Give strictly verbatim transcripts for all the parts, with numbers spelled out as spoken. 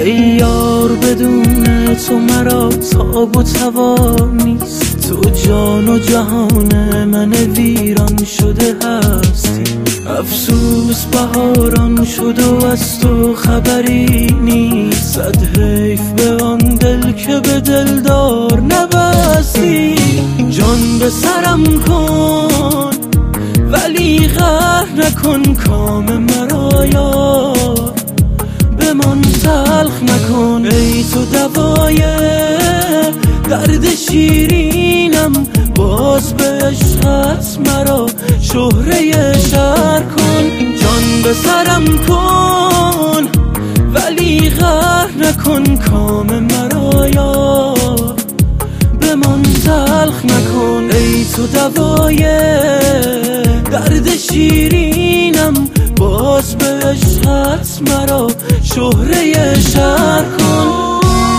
ای یار بدون تو مرا تاب و توان نیست. تو جان و جهان من ویران شده هستی. افسوس بهاران شد و از تو خبری نیست. صد حیف به آن دل که به دلدار نبستی. جان به سرم کن ولی قهر نکن کام مرا یار. بمان تلخ نکن ای تو دوای درد شیرینم. باز به عشقت مرا شهره شهر کن. جان به سرم کن ولی قهر نکن کام مرا یار. بمان تلخ نکن ای تو دوای درد شیرینم. باز به عشقت مرا شهره شهر کن.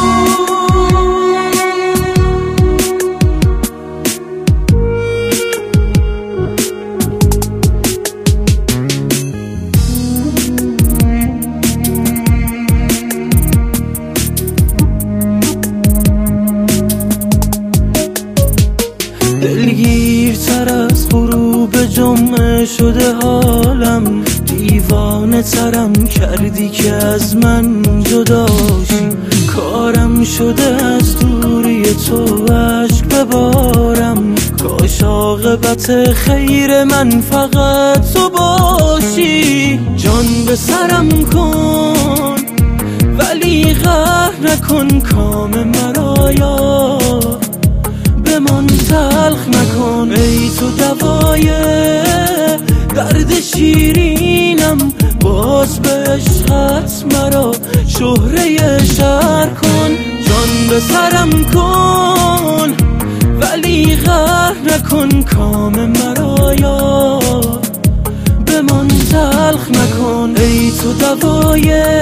دلگیرتر از غروب جمعه شده حالم. دیوانه ترم کردی که از من جداشی. کارم شده از دوری تو عشق ببارم. کاش عاقبت خیر من فقط تو باشی. جان به سرم کن ولی قهر نکن کام مرا یار. بمان تلخ نکن ای تو دوای درد شیرینم. باز به عشقت مرا شهره شهر کن. جان به سرم کن ولی قهر نکن کام مرا یار. بمان تلخ نکن ای تو دوای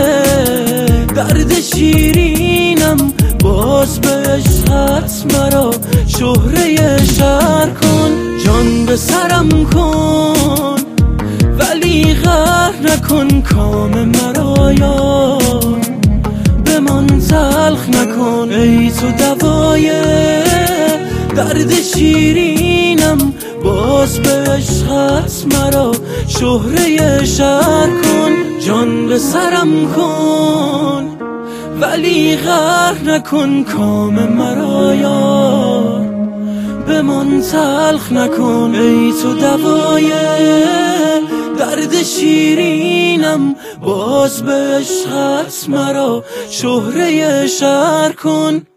درد شیرینم. باز به عشقت مرا شهره شهر کن. جان به سرم کن ولی قهر نکن کام مرا یار. بمان تلخ نکن ای تو دوای درد شیرینم. باز به عشقت مرا شهره شهر کن. جان به سرم کن ولی قهر نکن کام مرا یار. بمان تلخ نکن ای تو دوای درد شیرینم. باز به عشقت مرا شهره شهر کن.